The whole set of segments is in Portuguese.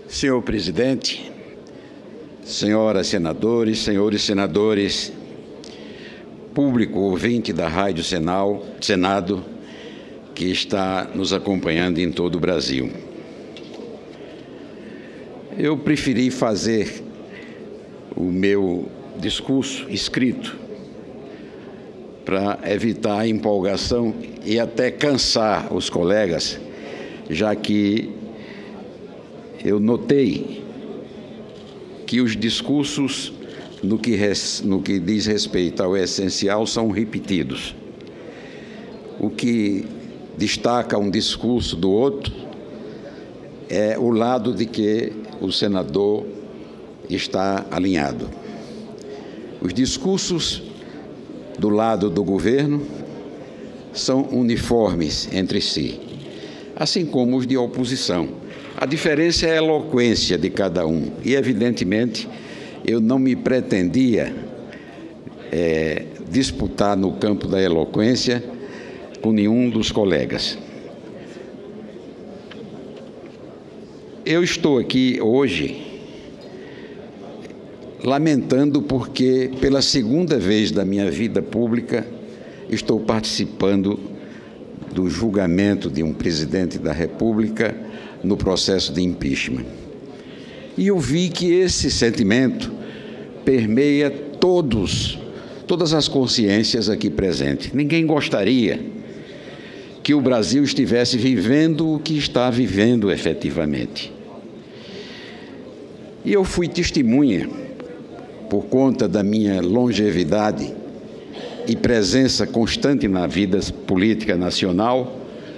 Senhor presidente, senhoras senadores, senhores senadores, público ouvinte da Rádio Senado, que está nos acompanhando em todo o Brasil. Eu preferi fazer o meu discurso escrito para evitar a empolgação e até cansar os colegas, já que eu notei que os discursos, no que diz respeito ao essencial, são repetidos. O que destaca um discurso do outro é o lado de que o senador está alinhado. Os discursos do lado do governo são uniformes entre si, assim como os de oposição. A diferença é a eloquência de cada um e, evidentemente, eu não me pretendia disputar no campo da eloquência com nenhum dos colegas. Eu estou aqui hoje lamentando porque, pela segunda vez da minha vida pública, estou participando do julgamento de um presidente da República no processo de impeachment. E eu vi que esse sentimento permeia todas as consciências aqui presentes. Ninguém gostaria que o Brasil estivesse vivendo o que está vivendo efetivamente. E eu fui testemunha, por conta da minha longevidade e presença constante na vida política nacional,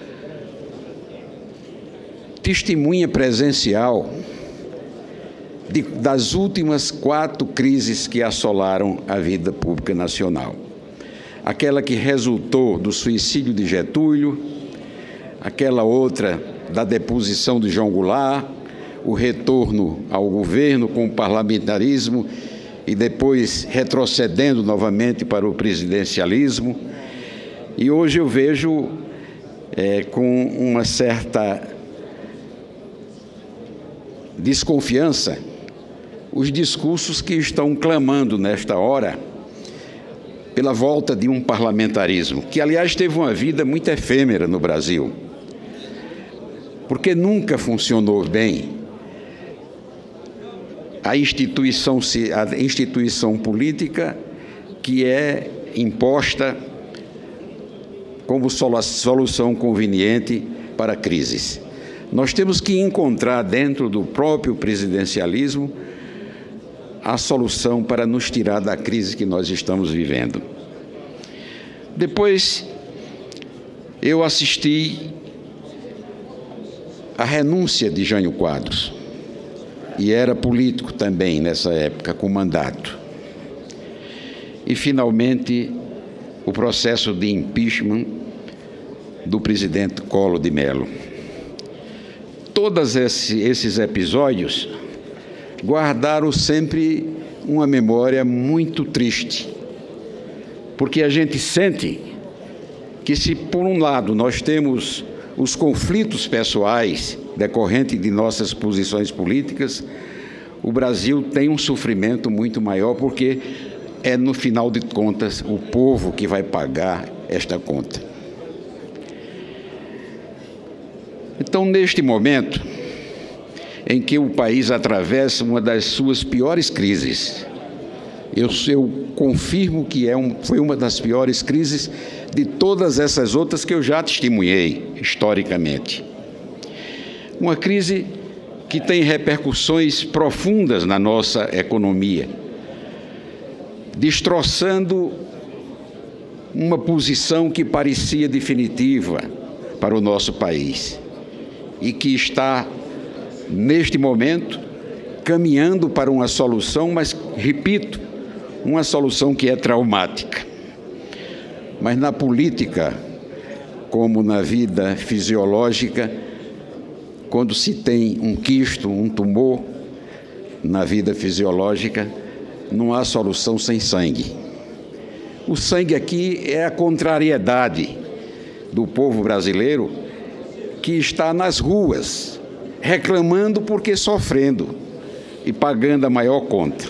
testemunha presencial das últimas 4 crises que assolaram a vida pública nacional. Aquela que resultou do suicídio de Getúlio, aquela outra da deposição de João Goulart, o retorno ao governo com o parlamentarismo e depois retrocedendo novamente para o presidencialismo. E hoje eu vejo com uma certa desconfiança os discursos que estão clamando nesta hora pela volta de um parlamentarismo, que aliás teve uma vida muito efêmera no Brasil, porque nunca funcionou bem a instituição política que é imposta como solução conveniente para crises. Nós temos que encontrar dentro do próprio presidencialismo a solução para nos tirar da crise que nós estamos vivendo. Depois, eu assisti à renúncia de Jânio Quadros, e era político também nessa época, com mandato. E, finalmente, o processo de impeachment do presidente Collor de Mello. Todos esses episódios guardaram sempre uma memória muito triste, porque a gente sente que, se por um lado nós temos os conflitos pessoais decorrentes de nossas posições políticas, o Brasil tem um sofrimento muito maior, porque é, no final de contas, o povo que vai pagar esta conta. Então, neste momento em que o país atravessa uma das suas piores crises, eu confirmo que foi uma das piores crises de todas essas outras que eu já testemunhei historicamente. Uma crise que tem repercussões profundas na nossa economia, destroçando uma posição que parecia definitiva para o nosso país e que está, neste momento, caminhando para uma solução, mas, repito, uma solução que é traumática. Mas na política, como na vida fisiológica, quando se tem um quisto, um tumor, na vida fisiológica, não há solução sem sangue. O sangue aqui é a contrariedade do povo brasileiro, que está nas ruas, reclamando porque sofrendo e pagando a maior conta.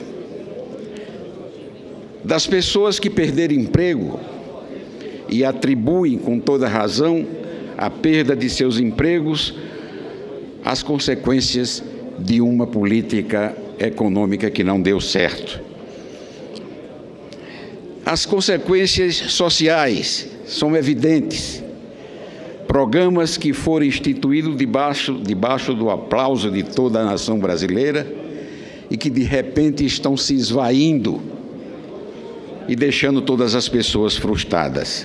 Das pessoas que perderam emprego e atribuem com toda razão a perda de seus empregos às consequências de uma política econômica que não deu certo. As consequências sociais são evidentes. Programas que foram instituídos debaixo do aplauso de toda a nação brasileira e que, de repente, estão se esvaindo e deixando todas as pessoas frustradas.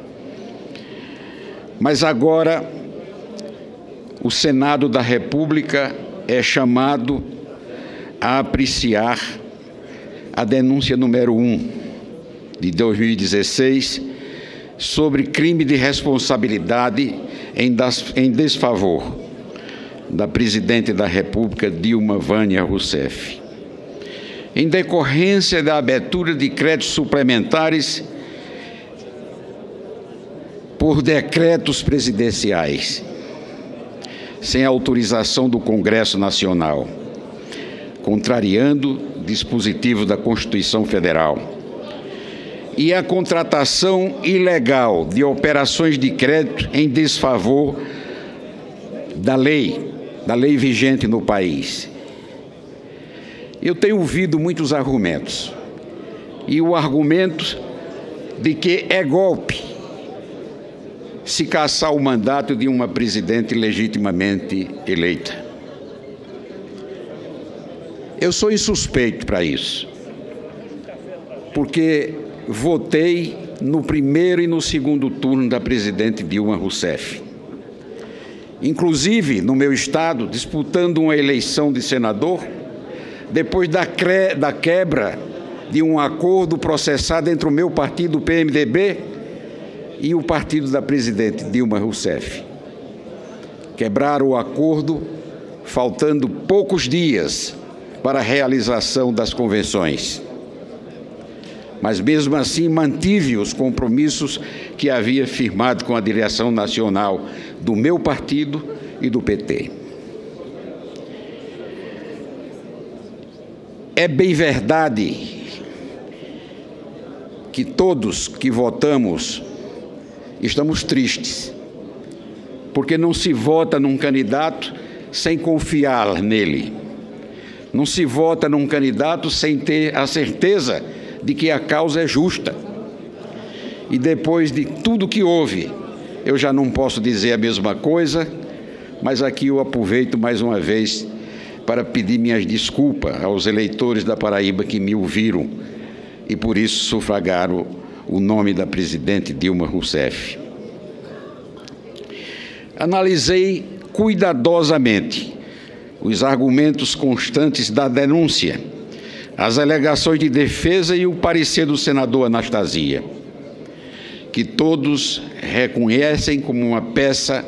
Mas agora, o Senado da República é chamado a apreciar a denúncia número 1 de 2016 sobre crime de responsabilidade em desfavor da Presidente da República, Dilma Vânia Rousseff, em decorrência da abertura de créditos suplementares por decretos presidenciais, sem autorização do Congresso Nacional, contrariando dispositivos da Constituição Federal, e a contratação ilegal de operações de crédito em desfavor da lei vigente no país. Eu tenho ouvido muitos argumentos, e o argumento de que é golpe se cassar o mandato de uma presidente legitimamente eleita. Eu sou insuspeito para isso, porque votei no primeiro e no segundo turno da presidente Dilma Rousseff. Inclusive, no meu estado, disputando uma eleição de senador, depois da quebra de um acordo processado entre o meu partido, o PMDB, e o partido da presidente Dilma Rousseff. Quebraram o acordo, faltando poucos dias para a realização das convenções. Mas, mesmo assim, mantive os compromissos que havia firmado com a direção nacional do meu partido e do PT. É bem verdade que todos que votamos estamos tristes, porque não se vota num candidato sem confiar nele. Não se vota num candidato sem ter a certeza de que a causa é justa. E depois de tudo que houve, eu já não posso dizer a mesma coisa, mas aqui eu aproveito mais uma vez para pedir minhas desculpas aos eleitores da Paraíba que me ouviram e por isso sufragaram o nome da presidente Dilma Rousseff. Analisei cuidadosamente os argumentos constantes da denúncia, as alegações de defesa e o parecer do senador Anastasia, que todos reconhecem como uma peça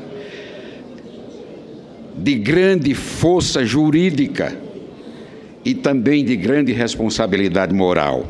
de grande força jurídica e também de grande responsabilidade moral.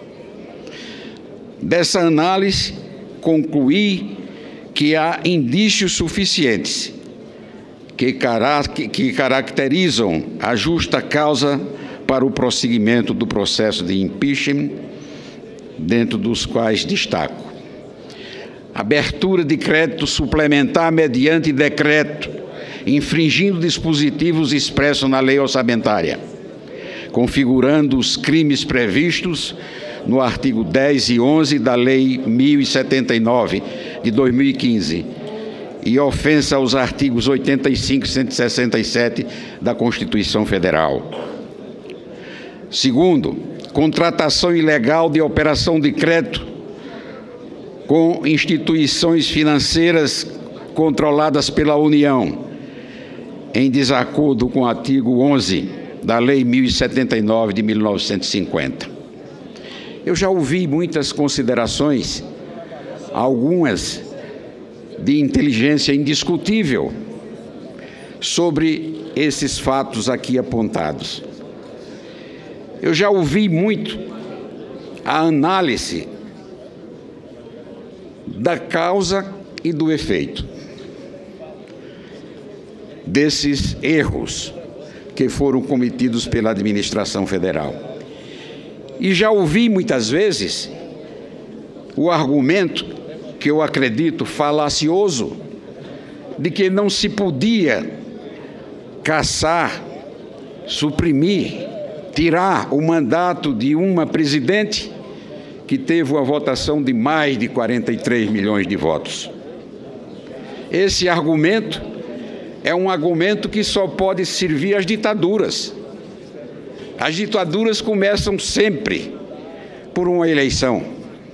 Dessa análise, concluí que há indícios suficientes que caracterizam a justa causa para o prosseguimento do processo de impeachment, dentro dos quais destaco: abertura de crédito suplementar mediante decreto, infringindo dispositivos expressos na lei orçamentária, configurando os crimes previstos no artigo 10 e 11 da Lei 1079, de 2015, e ofensa aos artigos 85 e 167 da Constituição Federal. Segundo, contratação ilegal de operação de crédito com instituições financeiras controladas pela União, em desacordo com o artigo 11 da Lei 1079 de 1950. Eu já ouvi muitas considerações, algumas de inteligência indiscutível, sobre esses fatos aqui apontados. Eu já ouvi muito a análise da causa e do efeito. desses erros que foram cometidos pela administração federal. E já ouvi muitas vezes o argumento, que eu acredito falacioso, de que não se podia cassar, suprimir, tirar o mandato de uma presidente que teve uma votação de mais de 43 milhões de votos. Esse argumento é um argumento que só pode servir às ditaduras. As ditaduras começam sempre por uma eleição.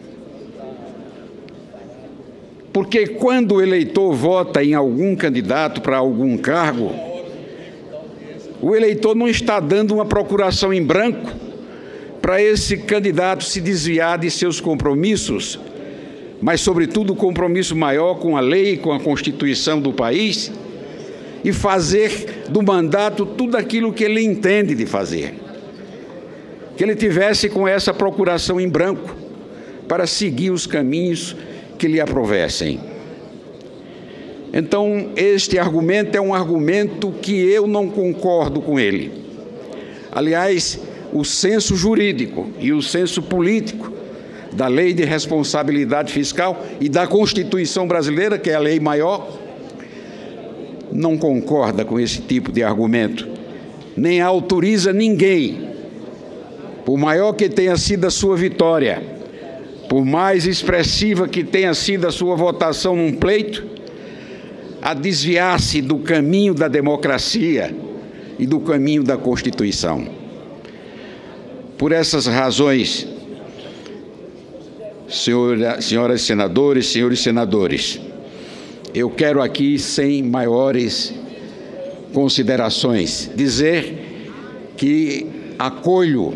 Porque quando o eleitor vota em algum candidato para algum cargo, o eleitor não está dando uma procuração em branco para esse candidato se desviar de seus compromissos, mas, sobretudo, o compromisso maior com a lei, com a Constituição do país, e fazer do mandato tudo aquilo que ele entende de fazer. Que ele tivesse com essa procuração em branco para seguir os caminhos que lhe aprovessem. Então, este argumento é um argumento que eu não concordo com ele. Aliás, o senso jurídico e o senso político da Lei de Responsabilidade Fiscal e da Constituição brasileira, que é a lei maior, não concorda com esse tipo de argumento, nem autoriza ninguém, por maior que tenha sido a sua vitória, por mais expressiva que tenha sido a sua votação num pleito, a desviar-se do caminho da democracia e do caminho da Constituição. Por essas razões, senhoras senadoras, senhores senadores, eu quero aqui, sem maiores considerações, dizer que acolho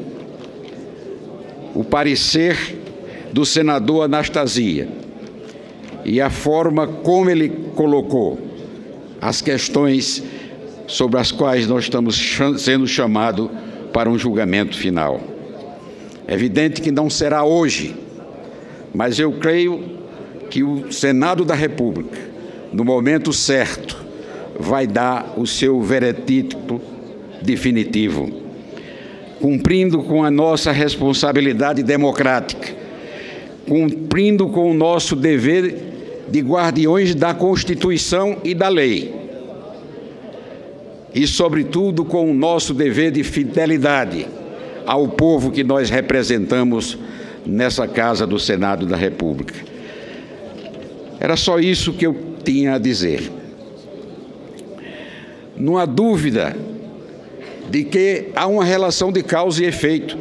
o parecer do senador Anastasia e a forma como ele colocou as questões sobre as quais nós estamos sendo chamados para um julgamento final. É evidente que não será hoje, mas eu creio que o Senado da República, no momento certo, vai dar o seu veredito definitivo, cumprindo com a nossa responsabilidade democrática, cumprindo com o nosso dever de guardiões da Constituição e da lei, e, sobretudo, com o nosso dever de fidelidade ao povo que nós representamos nessa Casa do Senado da República. Era só isso que eu tinha a dizer. Não há dúvida de que há uma relação de causa e efeito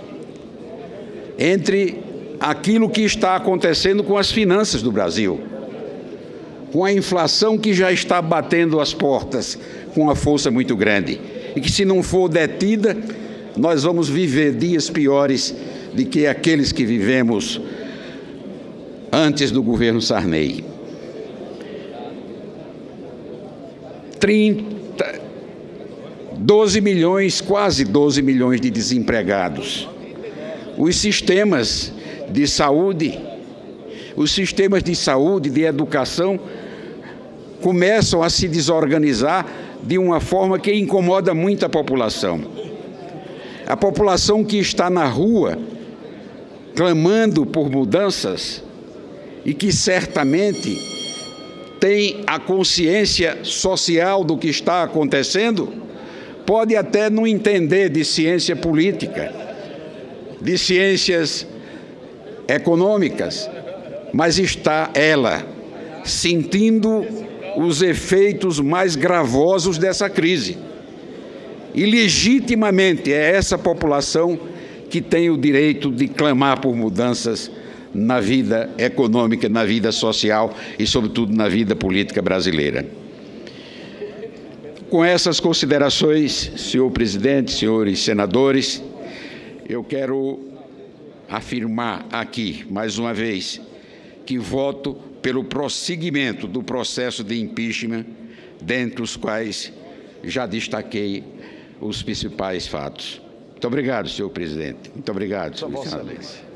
entre aquilo que está acontecendo com as finanças do Brasil, com a inflação que já está batendo as portas com uma força muito grande, e que, se não for detida, nós vamos viver dias piores do que aqueles que vivemos antes do governo Sarney. 12 milhões, quase 12 milhões de desempregados. Os sistemas de saúde, de educação, começam a se desorganizar de uma forma que incomoda muito a população. A população que está na rua clamando por mudanças e que certamente tem a consciência social do que está acontecendo, pode até não entender de ciência política, de ciências econômicas, mas está ela sentindo os efeitos mais gravosos dessa crise. E legitimamente é essa população que tem o direito de clamar por mudanças na vida econômica, na vida social e, sobretudo, na vida política brasileira. Com essas considerações, senhor presidente, senhores senadores, eu quero afirmar aqui, mais uma vez, que voto pelo prosseguimento do processo de impeachment, dentre os quais já destaquei os principais fatos. Muito obrigado, senhor presidente. Muito obrigado, senhor senador.